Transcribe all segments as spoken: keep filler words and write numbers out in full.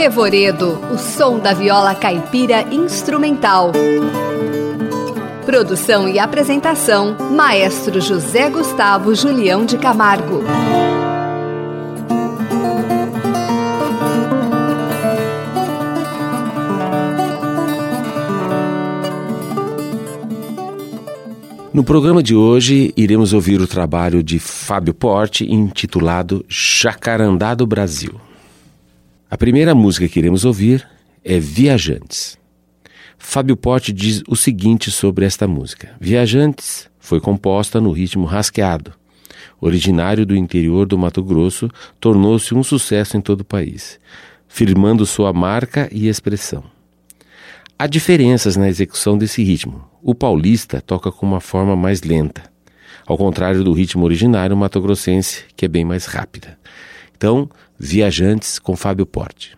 Revoredo, o som da viola caipira instrumental. Produção e apresentação, Maestro José Gustavo Julião de Camargo. No programa de hoje, iremos ouvir o trabalho de Fábio Porte, intitulado Jacarandá do Brasil. A primeira música que iremos ouvir é Viajantes. Fábio Porte diz o seguinte sobre esta música. Viajantes foi composta no ritmo rasqueado. Originário do interior do Mato Grosso, tornou-se um sucesso em todo o país, firmando sua marca e expressão. Há diferenças na execução desse ritmo. O paulista toca com uma forma mais lenta, ao contrário do ritmo originário mato-grossense, que é bem mais rápida. Então, Viajantes com Fábio Porte.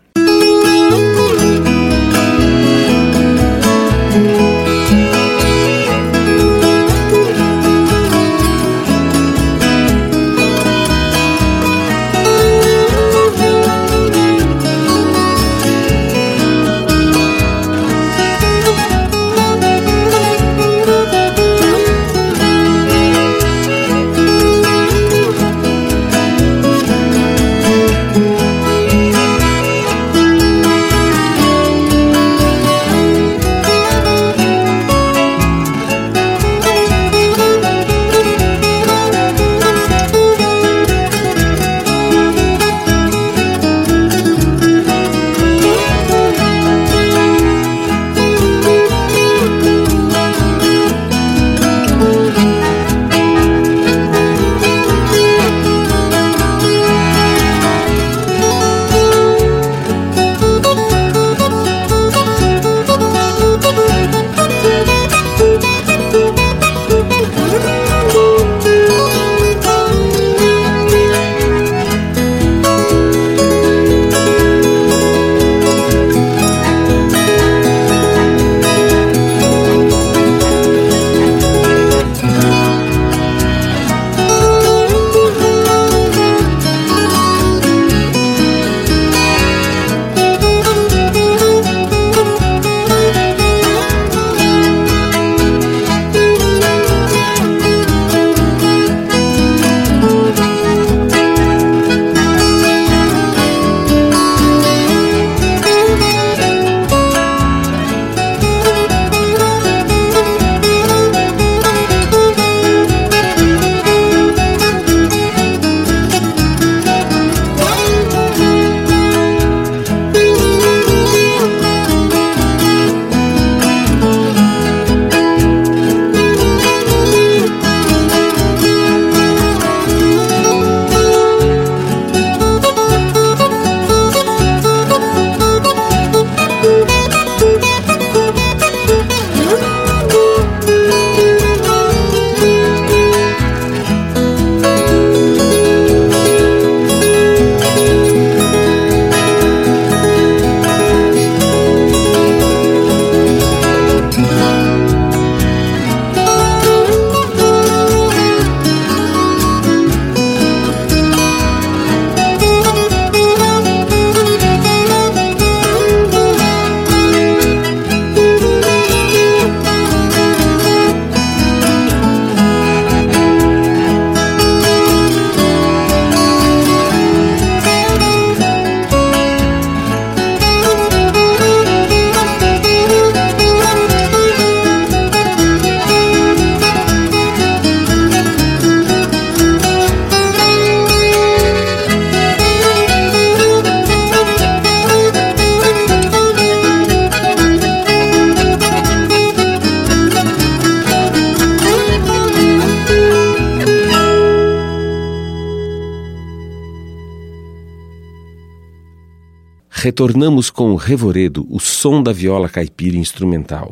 Retornamos com o Revoredo, o som da viola caipira instrumental.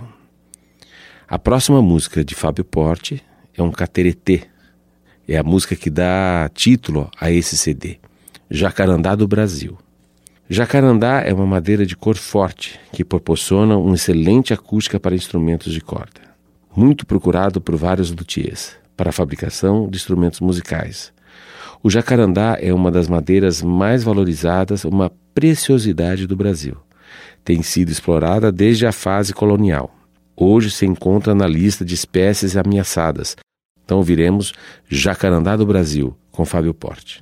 A próxima música de Fábio Porte é um cateretê. É a música que dá título a esse C D, Jacarandá do Brasil. Jacarandá é uma madeira de cor forte que proporciona uma excelente acústica para instrumentos de corda. Muito procurado por vários luthiers para a fabricação de instrumentos musicais. O jacarandá é uma das madeiras mais valorizadas, uma preciosidade do Brasil. Tem sido explorada desde a fase colonial. Hoje se encontra na lista de espécies ameaçadas. Então ouviremos Jacarandá do Brasil, com Fábio Porte.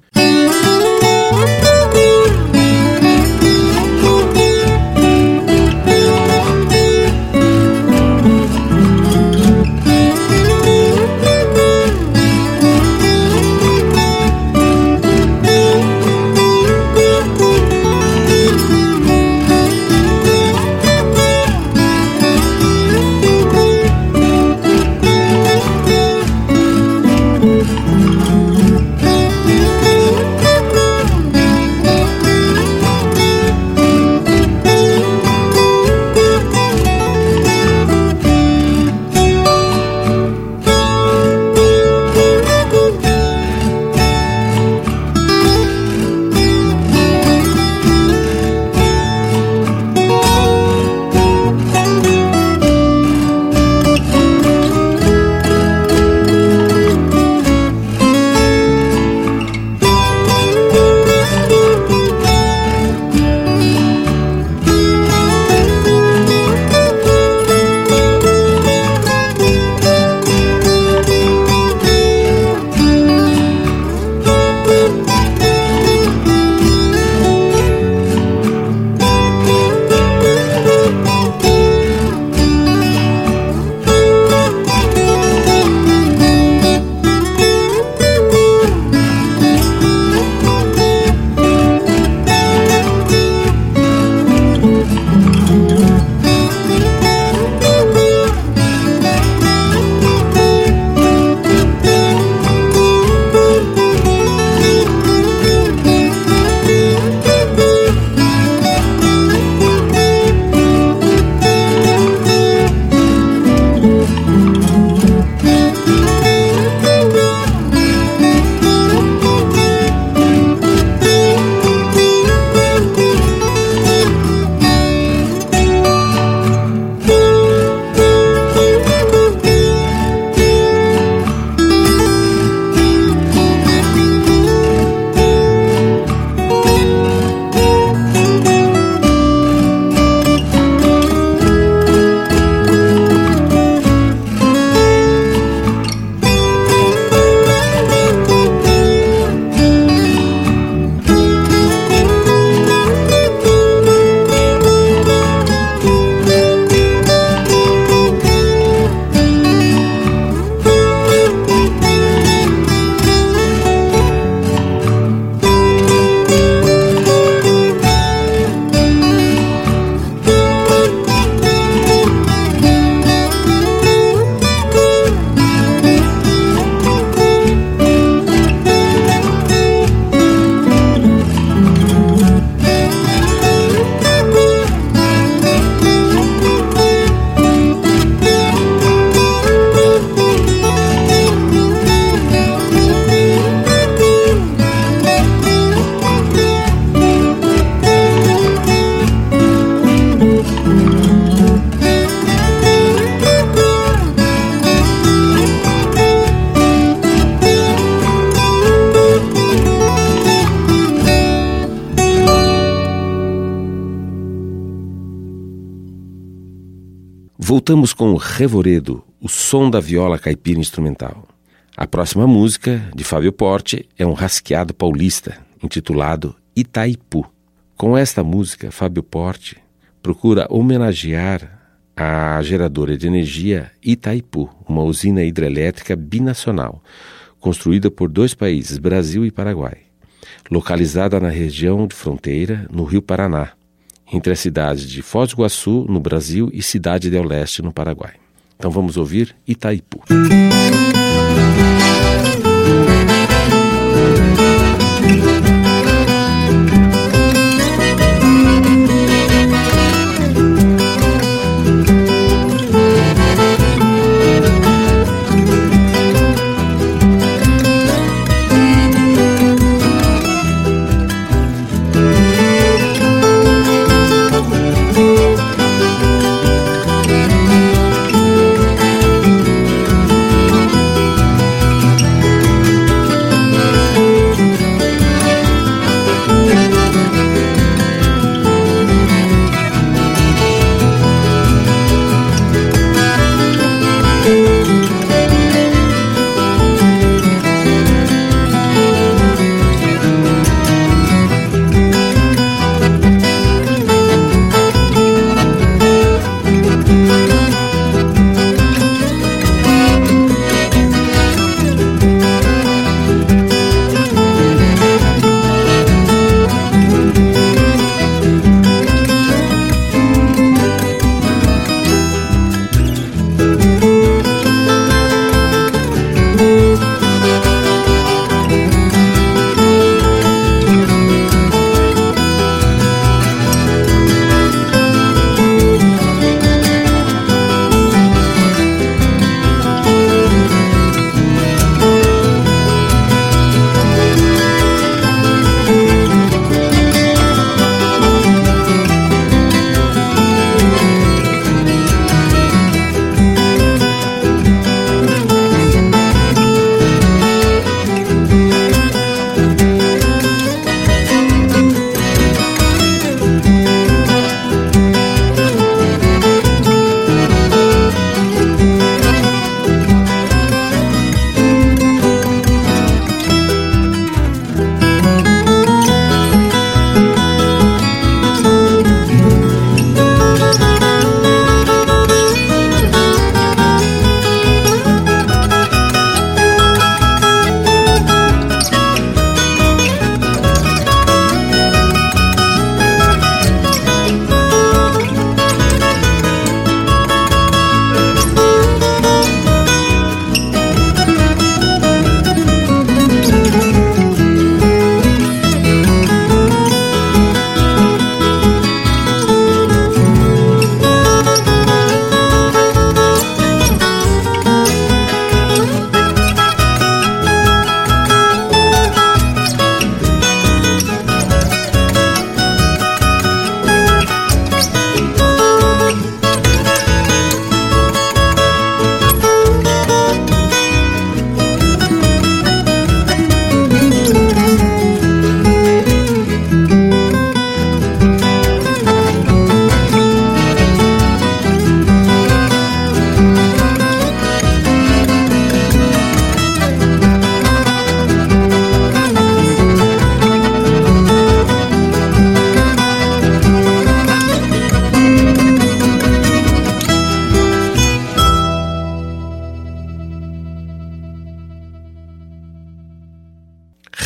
Voltamos com o Revoredo, o som da viola caipira instrumental. A próxima música, de Fábio Porte, é um rasqueado paulista, intitulado Itaipu. Com esta música, Fábio Porte procura homenagear a geradora de energia Itaipu, uma usina hidrelétrica binacional, construída por dois países, Brasil e Paraguai, localizada na região de fronteira, no Rio Paraná, entre as cidades de Foz do Iguaçu, no Brasil, e Cidade del Leste, no Paraguai. Então vamos ouvir Itaipu.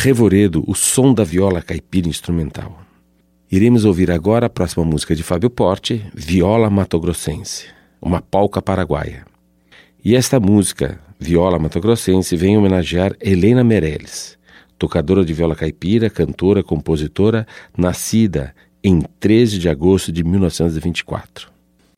Revoredo, o som da viola caipira instrumental. Iremos ouvir agora a próxima música de Fábio Porte, Viola Matogrossense, uma polca paraguaia. E esta música, Viola Matogrossense, vem homenagear Helena Meirelles, tocadora de viola caipira, cantora, compositora, nascida em treze de agosto de mil novecentos e vinte e quatro.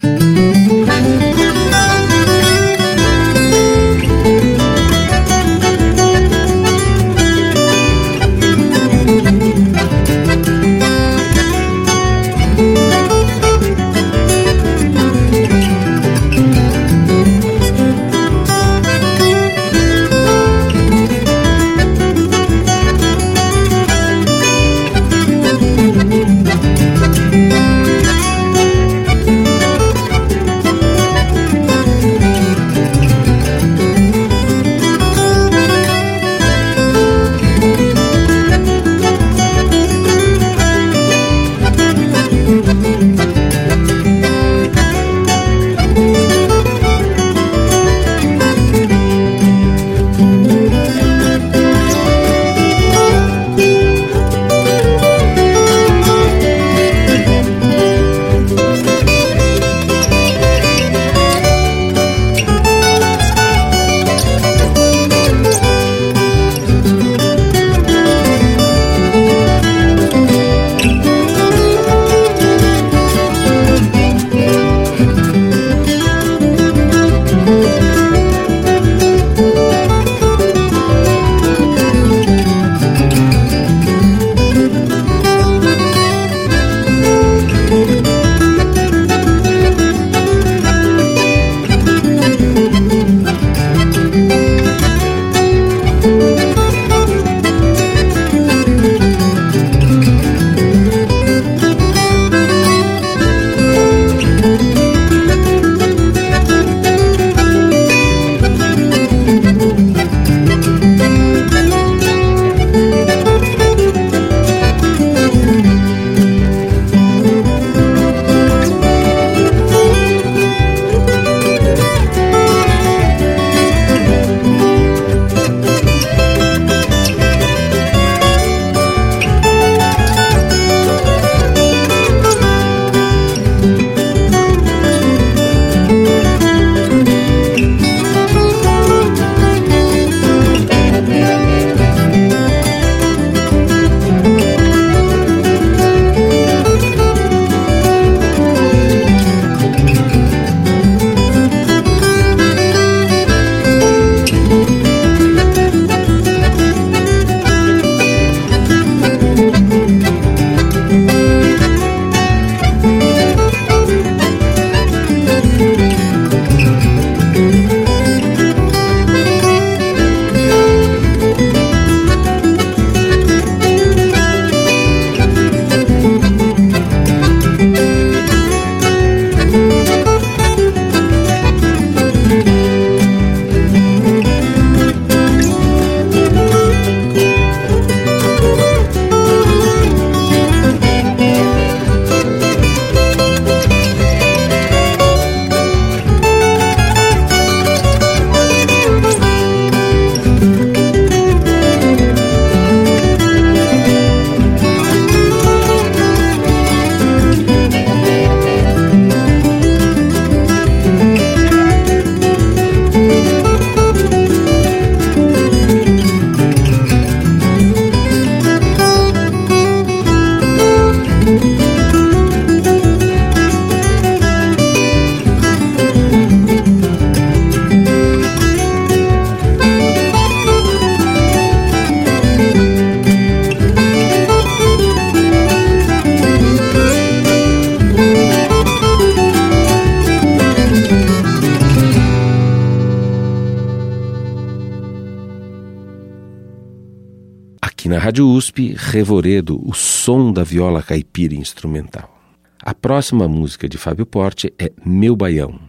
Aqui na Rádio U S P, Revoredo, o som da viola caipira instrumental. A próxima música de Fábio Porte é Meu Baião.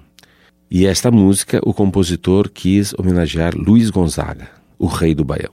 E esta música o compositor quis homenagear Luiz Gonzaga, o rei do Baião.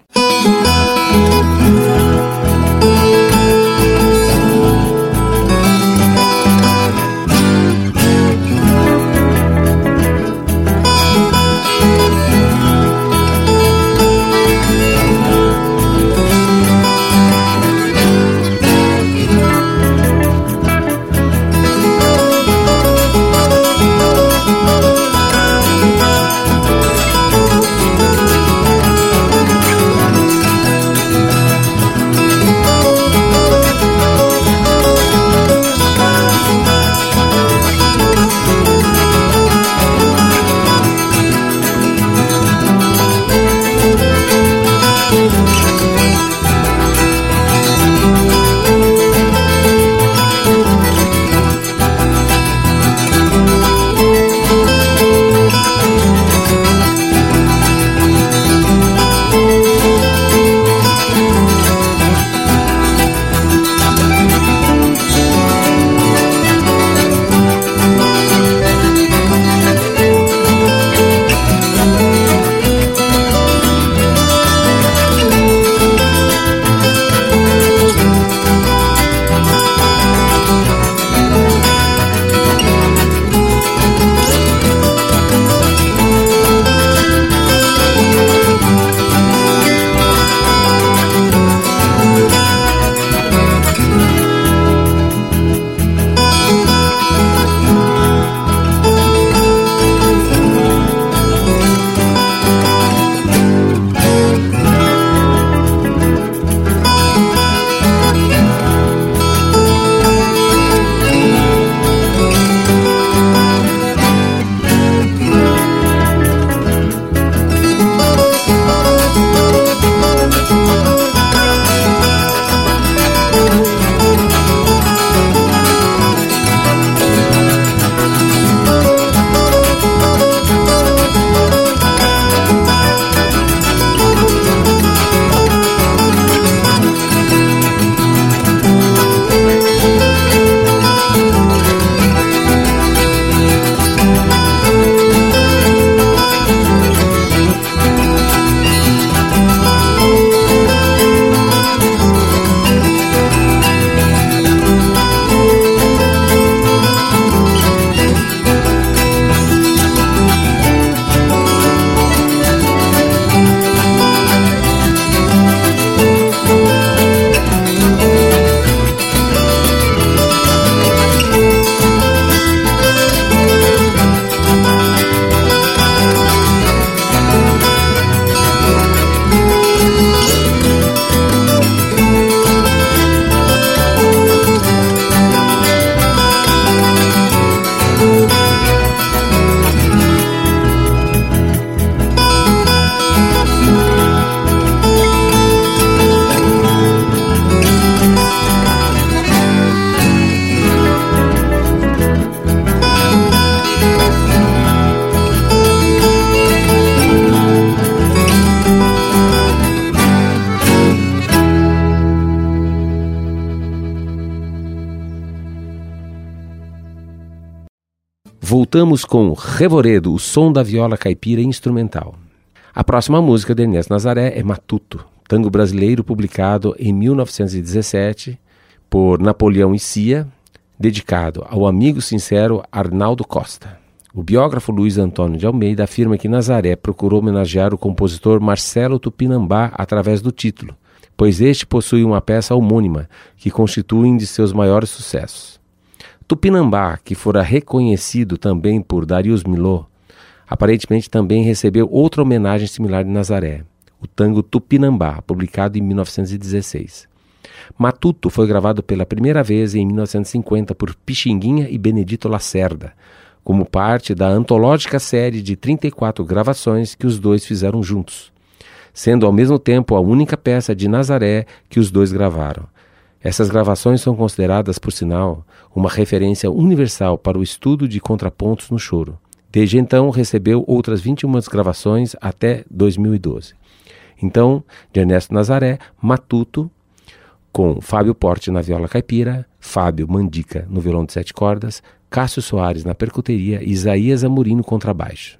Voltamos com Revoredo, o som da viola caipira instrumental. A próxima música de Ernesto Nazaré é Matuto, tango brasileiro publicado em mil novecentos e dezessete por Napoleão e Cia, dedicado ao amigo sincero Arnaldo Costa. O biógrafo Luiz Antônio de Almeida afirma que Nazaré procurou homenagear o compositor Marcelo Tupinambá através do título, pois este possui uma peça homônima que constitui um de seus maiores sucessos. Tupinambá, que fora reconhecido também por Darius Milhaud, aparentemente também recebeu outra homenagem similar de Nazaré, o tango Tupinambá, publicado em mil novecentos e dezesseis. Matuto foi gravado pela primeira vez em mil novecentos e cinquenta por Pixinguinha e Benedito Lacerda, como parte da antológica série de trinta e quatro gravações que os dois fizeram juntos, sendo ao mesmo tempo a única peça de Nazaré que os dois gravaram. Essas gravações são consideradas, por sinal, uma referência universal para o estudo de contrapontos no choro. Desde então, recebeu outras vinte e uma gravações até dois mil e doze. Então, de Ernesto Nazaré, Matuto, com Fábio Porte na viola caipira, Fábio Mandica no violão de sete cordas, Cássio Soares na percuteria e Isaías Amorim no contrabaixo.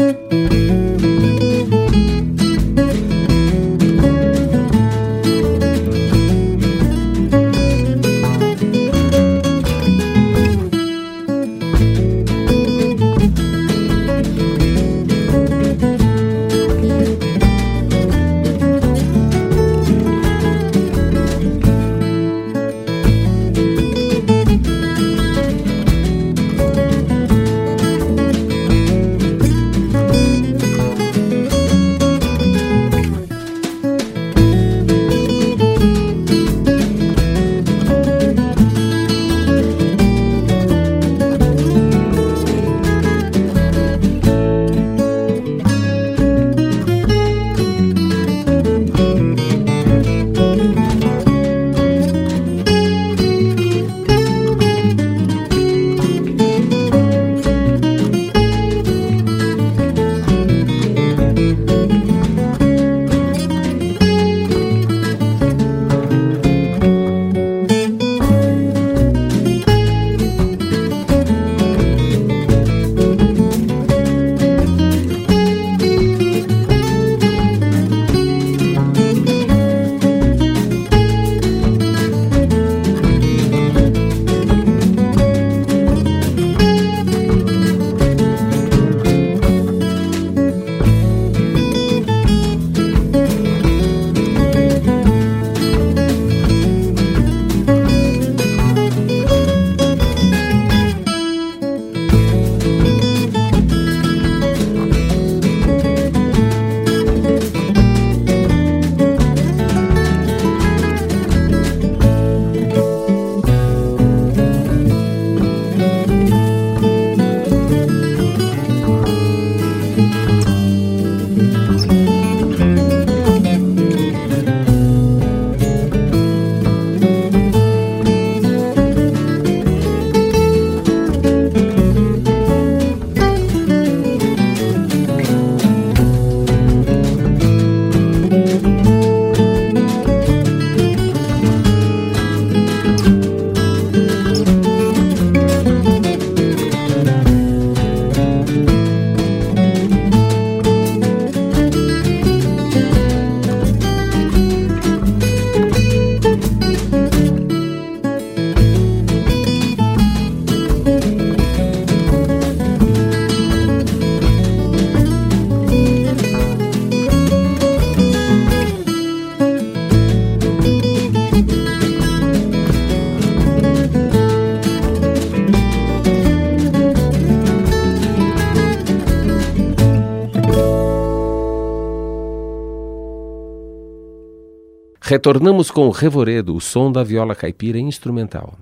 Retornamos com Revoredo, o som da viola caipira instrumental.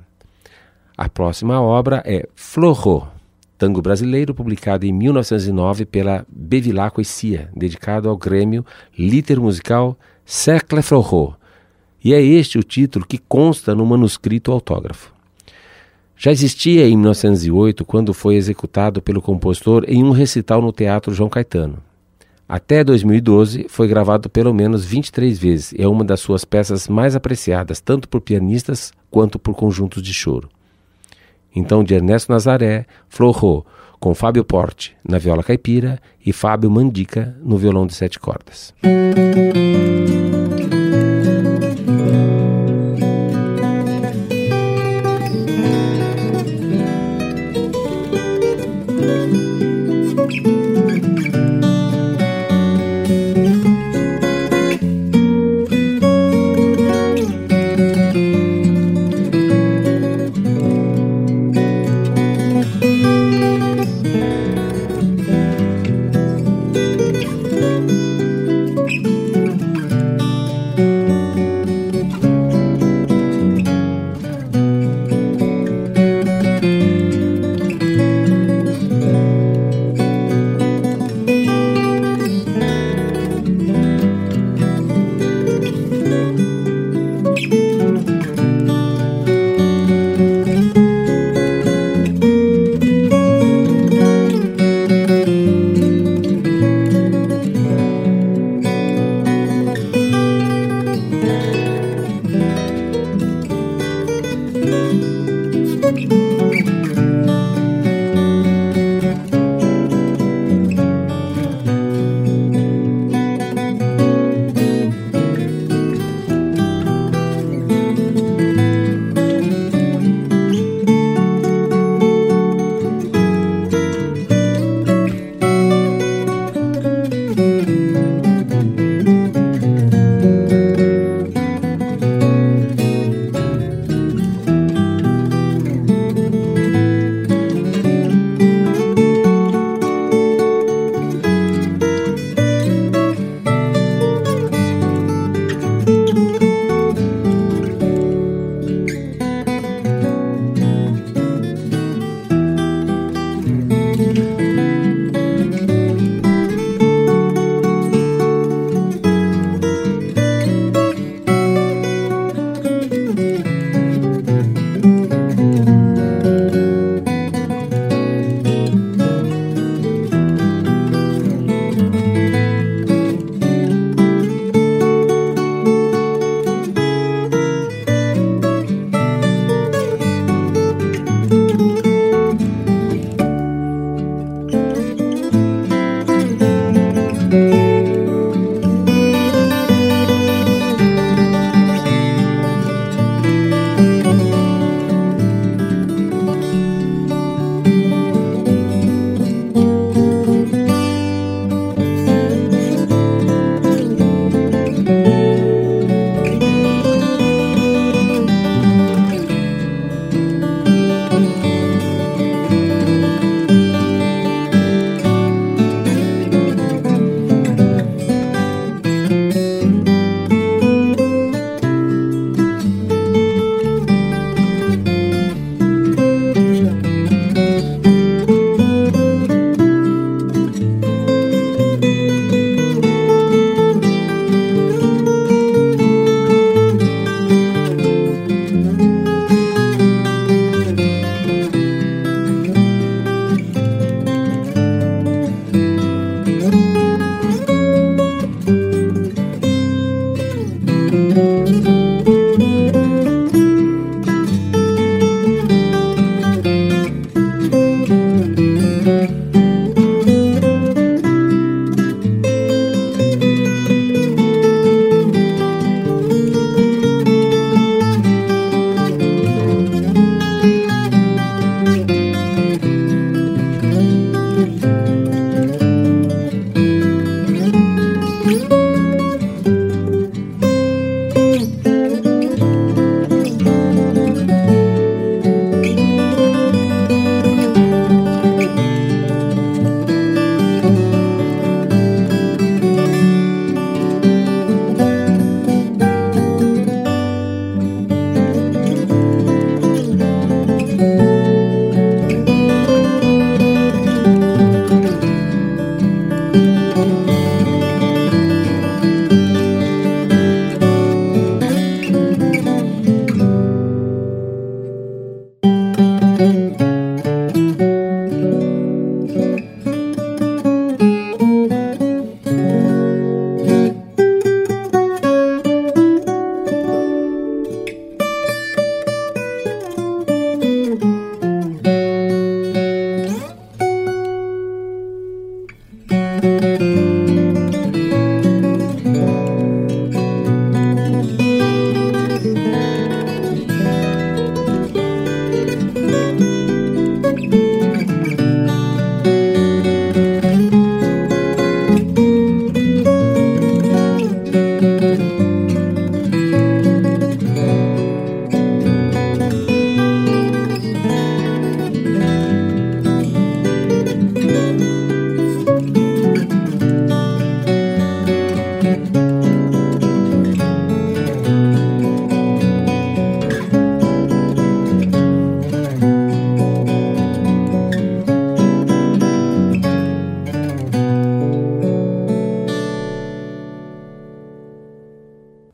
A próxima obra é Florô, tango brasileiro publicado em mil novecentos e nove pela Bevilacqua e Cia, dedicado ao Grêmio Liter Musical Cercle Florô, e é este o título que consta no manuscrito autógrafo. Já existia em mil novecentos e oito, quando foi executado pelo compositor em um recital no Teatro João Caetano. Até dois mil e doze, foi gravado pelo menos vinte e três vezes e é uma das suas peças mais apreciadas, tanto por pianistas quanto por conjuntos de choro. Então, de Ernesto Nazaré, Florô, com Fábio Porte na viola caipira e Fábio Mandica no violão de sete cordas.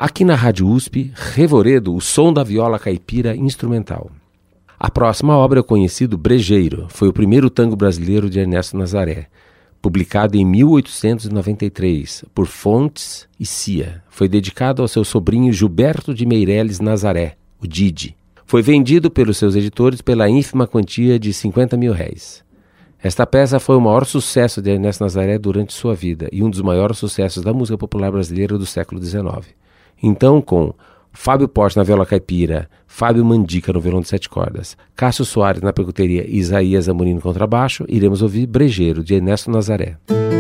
Aqui na Rádio U S P, Revoredo, o som da viola caipira instrumental. A próxima obra é o conhecido Brejeiro, foi o primeiro tango brasileiro de Ernesto Nazaré, publicado em mil oitocentos e noventa e três por Fontes e Cia. Foi dedicado ao seu sobrinho Gilberto de Meireles Nazaré, o Didi. Foi vendido pelos seus editores pela ínfima quantia de cinquenta mil réis. Esta peça foi o maior sucesso de Ernesto Nazaré durante sua vida e um dos maiores sucessos da música popular brasileira do século dezenove. Então, com Fábio Porte na viola caipira, Fábio Mandica no violão de sete cordas, Cássio Soares na percuteria e Isaías Amorim no contrabaixo, iremos ouvir Brejeiro, de Ernesto Nazaré.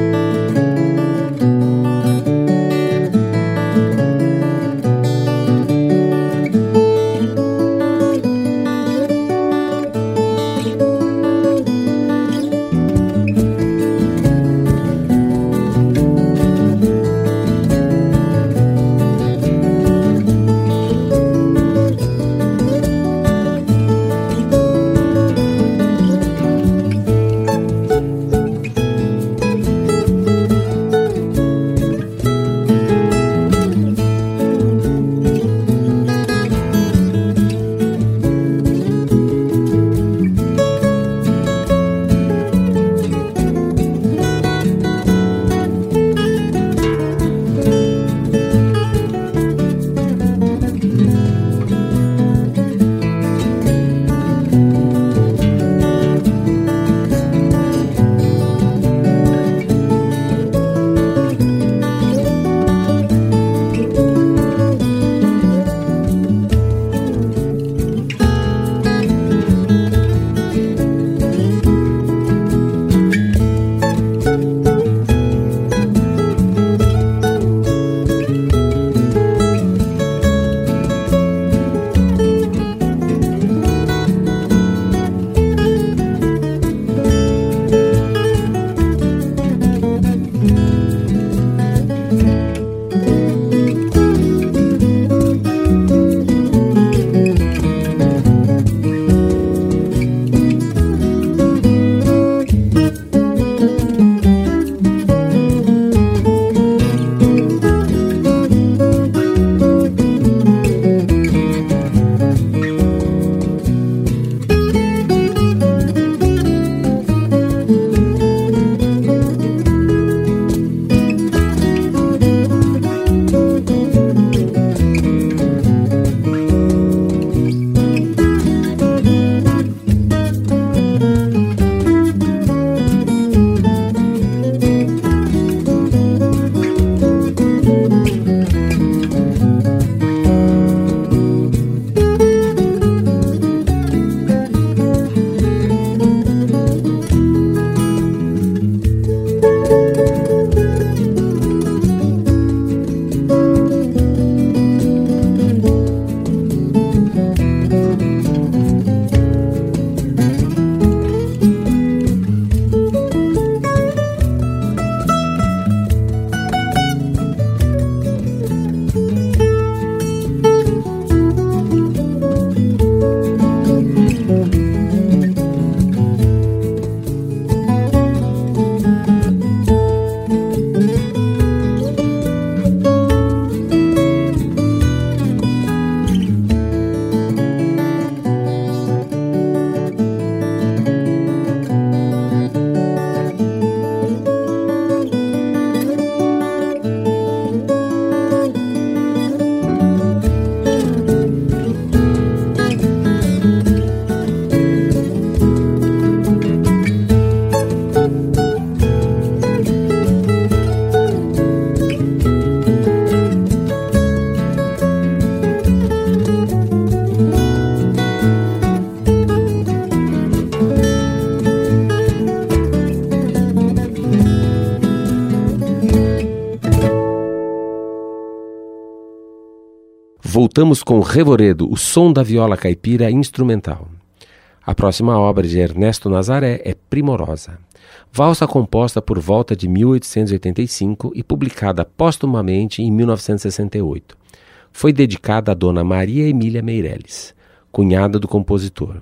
Voltamos com Revoredo, o som da viola caipira instrumental. A próxima obra de Ernesto Nazaré é Primorosa, valsa composta por volta de mil oitocentos e oitenta e cinco e publicada póstumamente em mil novecentos e sessenta e oito. Foi dedicada a Dona Maria Emília Meireles, cunhada do compositor.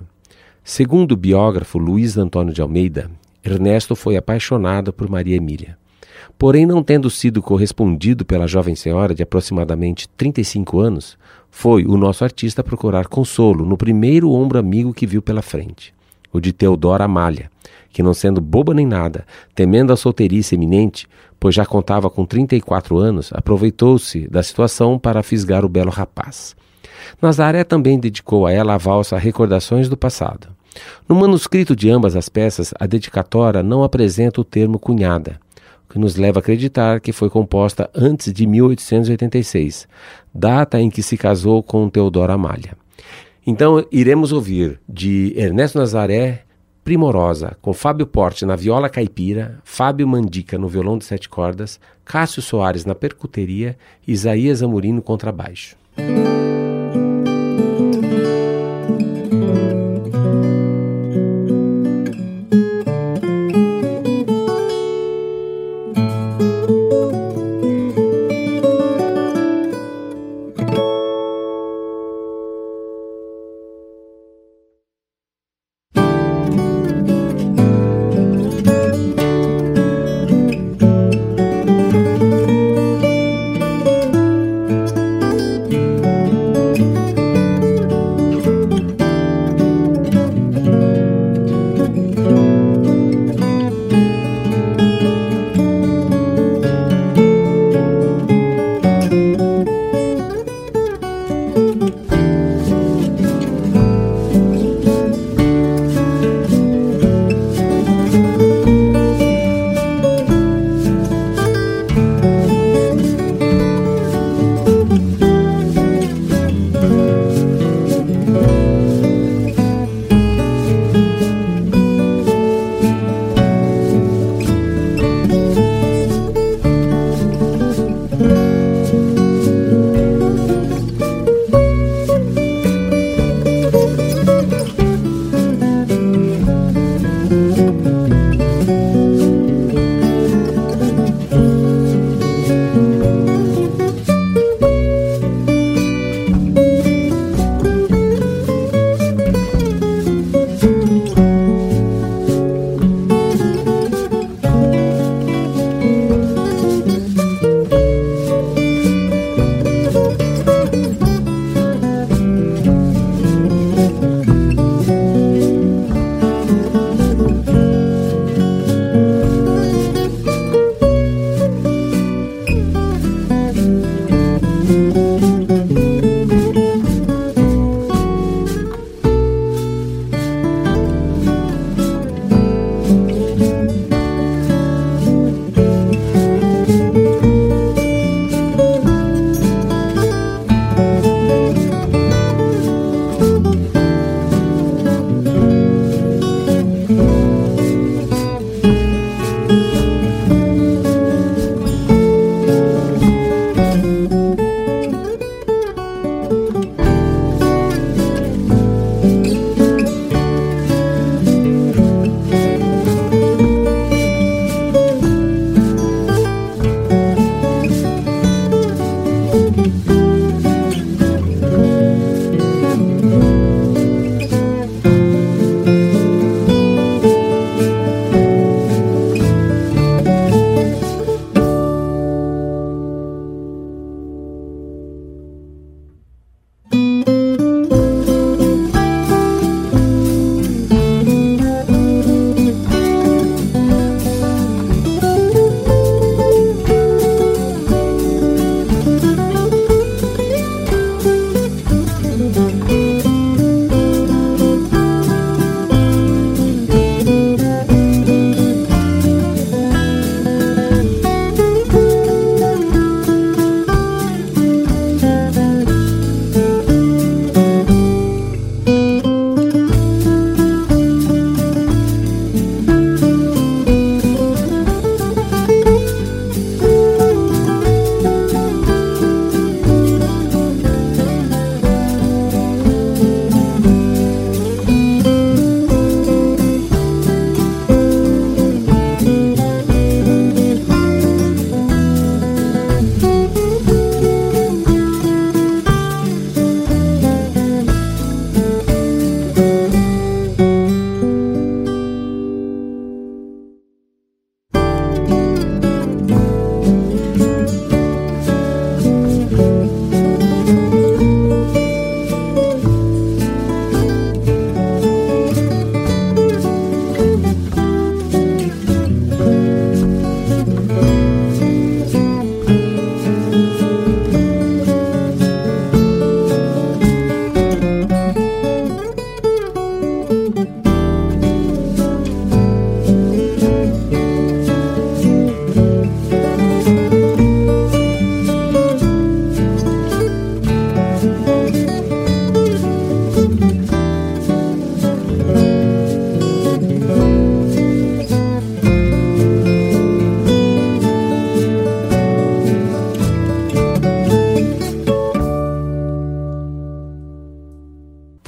Segundo o biógrafo Luiz Antônio de Almeida, Ernesto foi apaixonado por Maria Emília. Porém, não tendo sido correspondido pela jovem senhora de aproximadamente trinta e cinco anos, foi o nosso artista procurar consolo no primeiro ombro amigo que viu pela frente, o de Teodora Amália, que não sendo boba nem nada, temendo a solteirice iminente, pois já contava com trinta e quatro anos, aproveitou-se da situação para fisgar o belo rapaz. Nazaré também dedicou a ela a valsa Recordações do Passado. No manuscrito de ambas as peças, a dedicatória não apresenta o termo cunhada, o que nos leva a acreditar que foi composta antes de mil oitocentos e oitenta e seis, data em que se casou com Teodora Amália. Então, iremos ouvir de Ernesto Nazaré, Primorosa, com Fábio Porte na viola caipira, Fábio Mandica no violão de sete cordas, Cássio Soares na percuteria e Isaías Amorim no contrabaixo.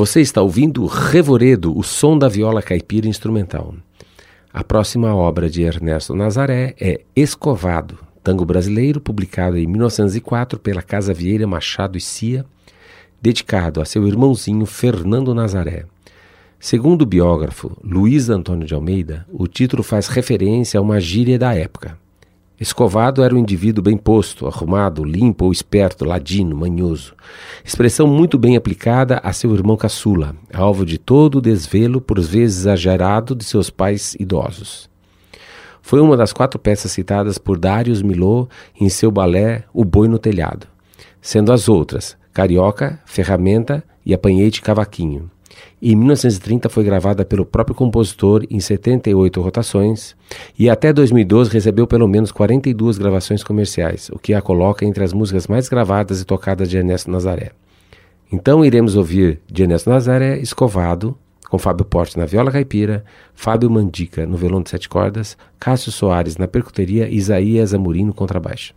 Você está ouvindo Revoredo, o som da viola caipira instrumental. A próxima obra de Ernesto Nazaré é Escovado, tango brasileiro, publicado em mil novecentos e quatro pela Casa Vieira Machado e Cia, dedicado a seu irmãozinho Fernando Nazaré. Segundo o biógrafo Luiz Antônio de Almeida, o título faz referência a uma gíria da época. Escovado era um indivíduo bem posto, arrumado, limpo ou esperto, ladino, manhoso. Expressão muito bem aplicada a seu irmão caçula, alvo de todo o desvelo, por vezes exagerado, de seus pais idosos. Foi uma das quatro peças citadas por Darius Milhaud em seu balé O Boi no Telhado, sendo as outras Carioca, Ferramenta e Apanhei-te Cavaquinho. Em mil novecentos e trinta foi gravada pelo próprio compositor em setenta e oito rotações e até dois mil e doze recebeu pelo menos quarenta e duas gravações comerciais, o que a coloca entre as músicas mais gravadas e tocadas de Ernesto Nazaré. Então iremos ouvir de Ernesto Nazaré Escovado, com Fábio Porte na viola caipira, Fábio Mandica no violão de sete cordas, Cássio Soares na percuteria e Isaías Amorim no contrabaixo.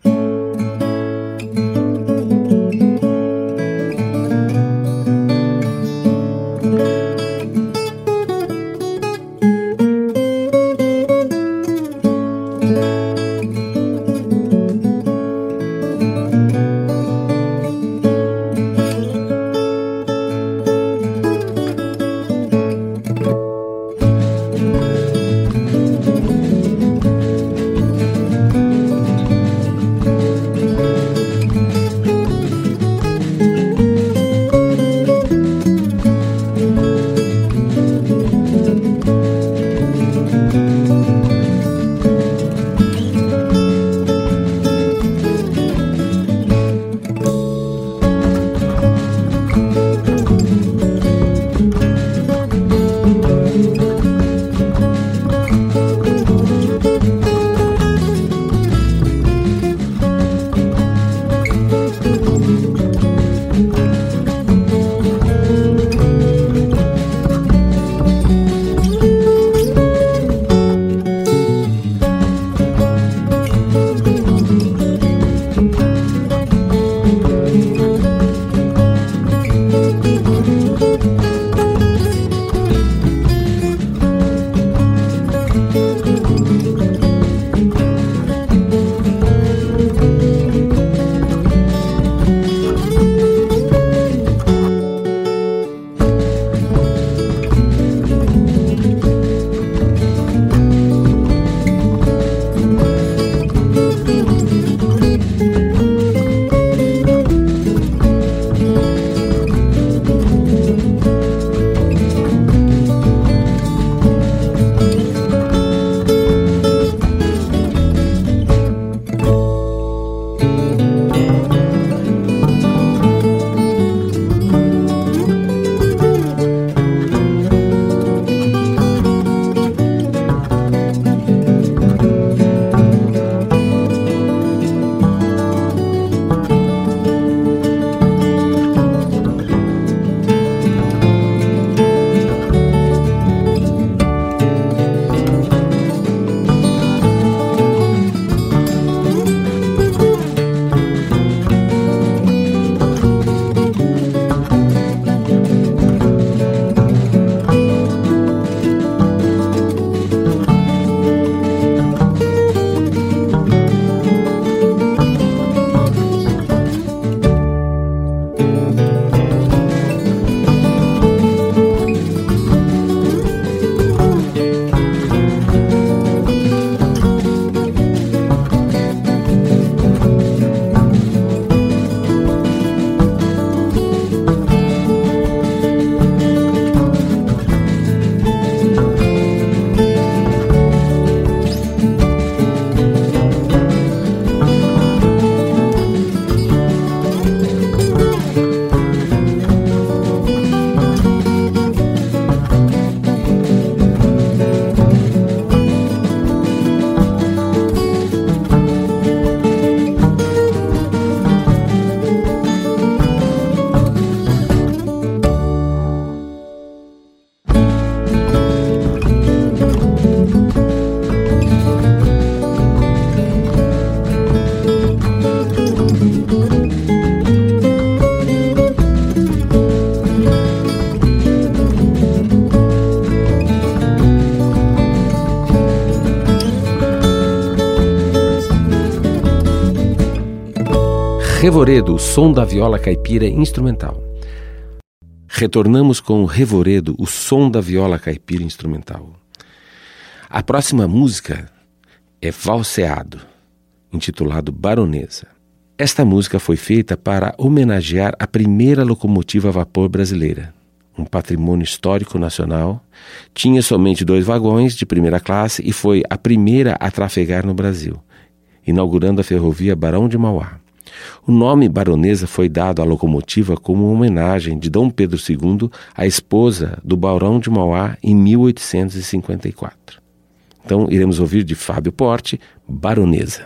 Revoredo, o som da viola caipira instrumental. Retornamos com Revoredo, o som da viola caipira instrumental. A próxima música é Valseado, intitulado Baronesa. Esta música foi feita para homenagear a primeira locomotiva a vapor brasileira, um patrimônio histórico nacional. Tinha somente dois vagões de primeira classe e foi a primeira a trafegar no Brasil, inaugurando a ferrovia Barão de Mauá. O nome Baronesa foi dado à locomotiva como homenagem de Dom Pedro segundo à esposa do Barão de Mauá em mil oitocentos e cinquenta e quatro. Então iremos ouvir de Fábio Porte, Baronesa.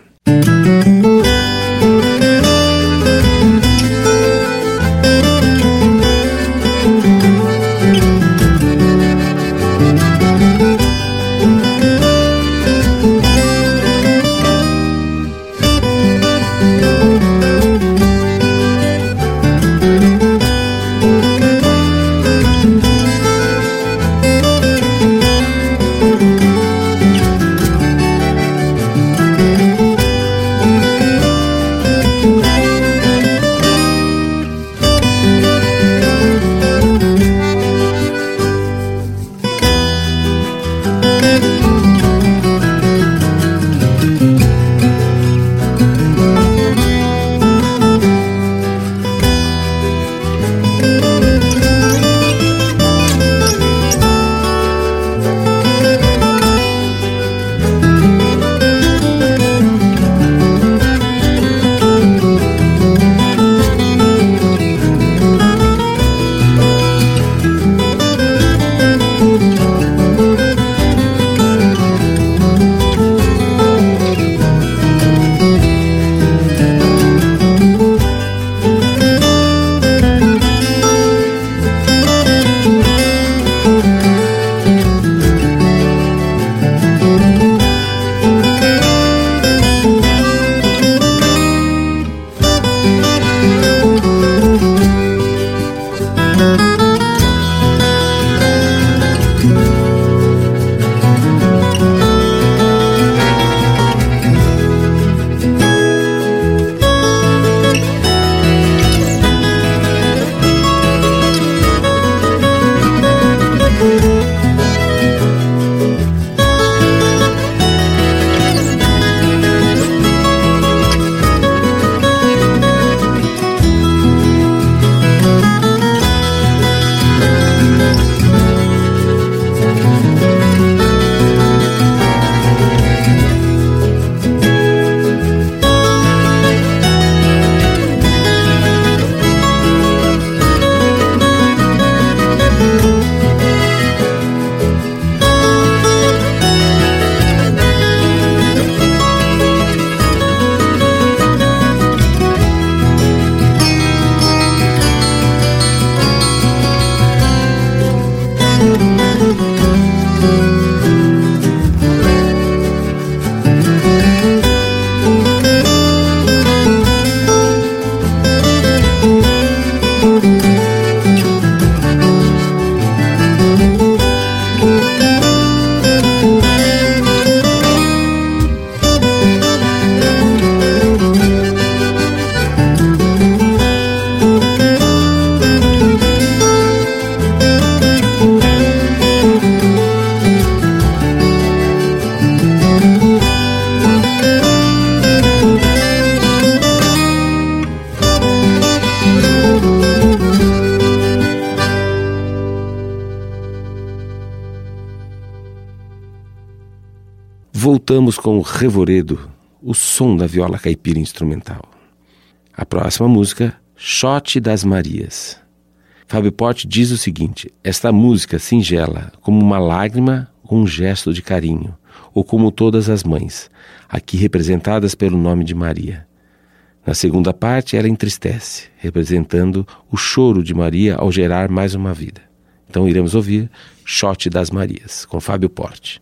Voltamos com o Revoredo, o som da viola caipira instrumental. A próxima música, Shot das Marias. Fábio Porte diz o seguinte: esta música singela, como uma lágrima ou um gesto de carinho, ou como todas as mães, aqui representadas pelo nome de Maria. Na segunda parte, ela entristece, representando o choro de Maria ao gerar mais uma vida. Então iremos ouvir Shot das Marias, com Fábio Porte.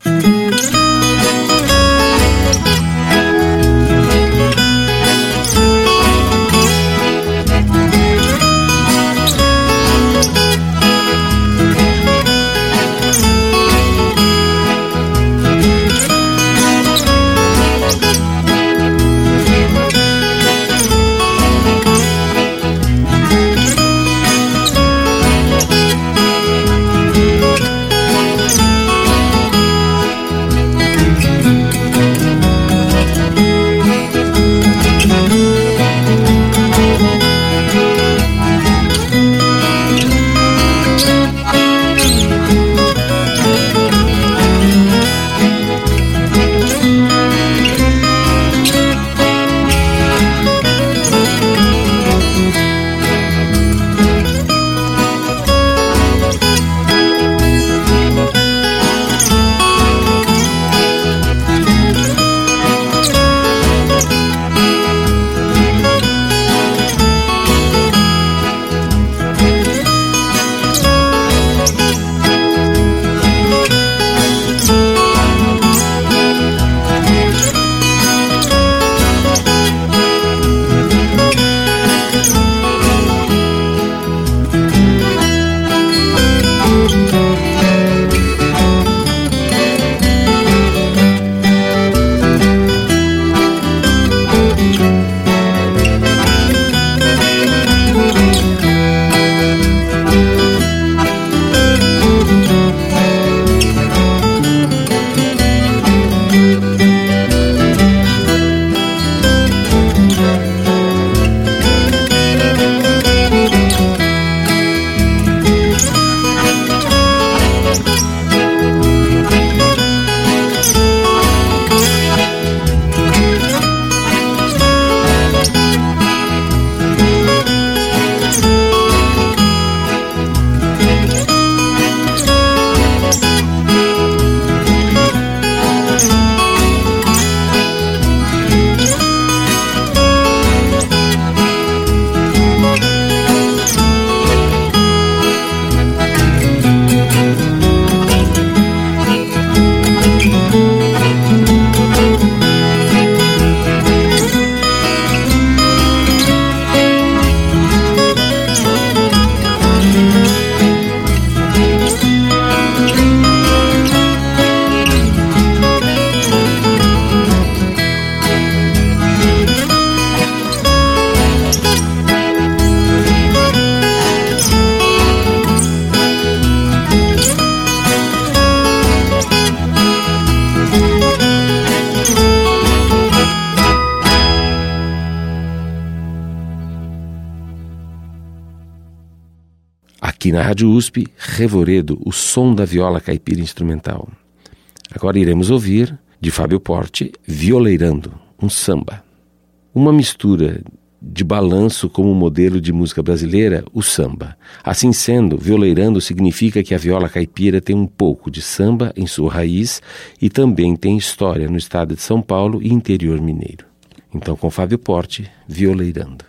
Aqui na Rádio U S P, Revoredo, o som da viola caipira instrumental. Agora iremos ouvir, de Fábio Porte, Violeirando, um samba. Uma mistura de balanço como modelo de música brasileira, o samba. Assim sendo, violeirando significa que a viola caipira tem um pouco de samba em sua raiz e também tem história no estado de São Paulo e interior mineiro. Então, com Fábio Porte, Violeirando.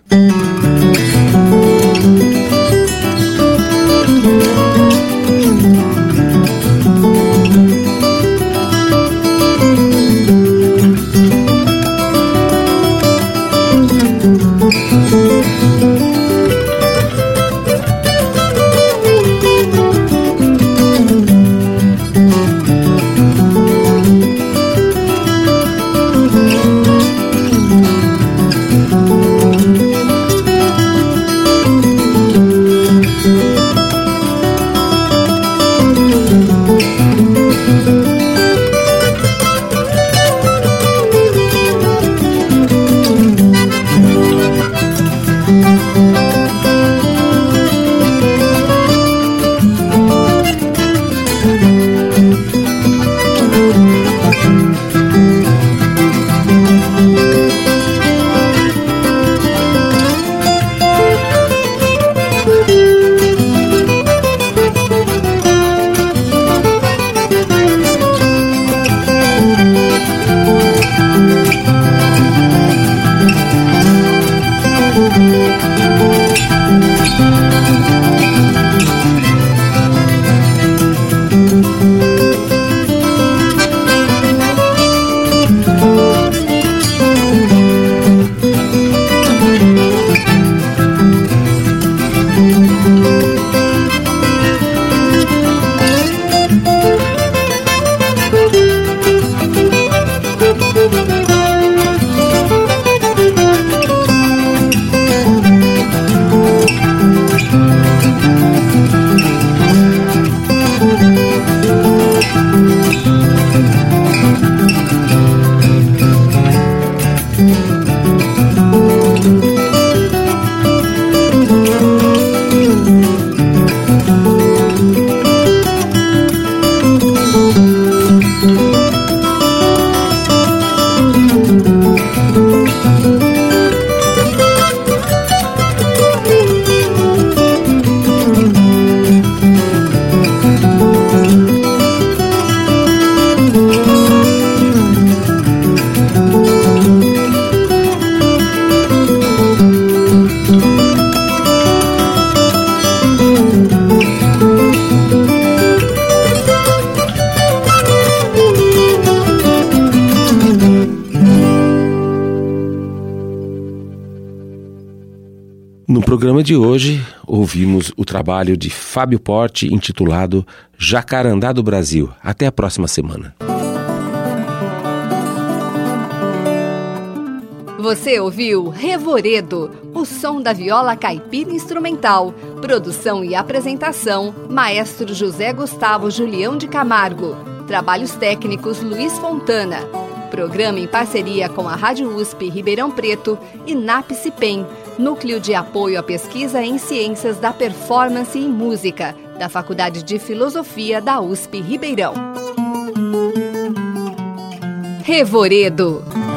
No programa de hoje, ouvimos o trabalho de Fábio Porte intitulado Jacarandá do Brasil. Até a próxima semana. Você ouviu Revoredo, o som da viola caipira instrumental. Produção e apresentação, Maestro José Gustavo Julião de Camargo. Trabalhos técnicos, Luiz Fontana. Programa em parceria com a Rádio U S P Ribeirão Preto e NAPCIPEM, Núcleo de Apoio à Pesquisa em Ciências da Performance e Música, da Faculdade de Filosofia da U S P Ribeirão. Revoredo.